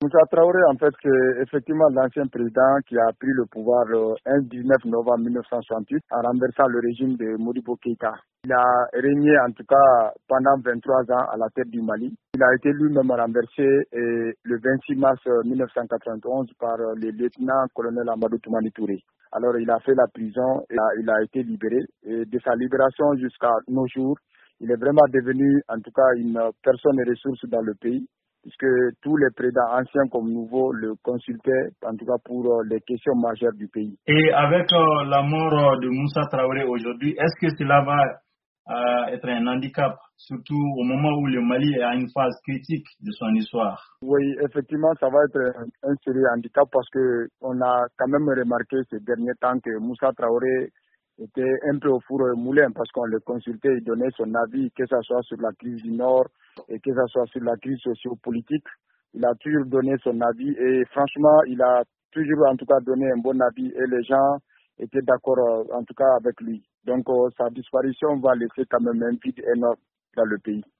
Moussa Traoré, en fait, c'est effectivement l'ancien président qui a pris le pouvoir le 19 novembre 1968 en renversant le régime de Modibo Keïta. Il a régné en tout cas pendant 23 ans à la tête du Mali. Il a été lui-même renversé le 26 mars 1991 par le lieutenant-colonel Amadou Toumani Touré. Alors il a fait la prison et il a été libéré. Et de sa libération jusqu'à nos jours, il est vraiment devenu en tout cas une personne ressource dans le pays, puisque tous les présidents anciens comme nouveaux le consultaient, en tout cas pour les questions majeures du pays. Et avec la mort de Moussa Traoré aujourd'hui, est-ce que cela va être un handicap, surtout au moment où le Mali est à une phase critique de son histoire? Oui, effectivement, ça va être un sérieux handicap parce que on a quand même remarqué ces derniers temps que Moussa Traoré était un peu au four et moulin parce qu'on le consultait, il donnait son avis, que ce soit sur la crise du Nord et que ce soit sur la crise socio-politique. Il a toujours donné son avis et franchement, il a toujours en tout cas donné un bon avis et les gens étaient d'accord en tout cas avec lui. Donc sa disparition va laisser quand même un vide énorme dans le pays.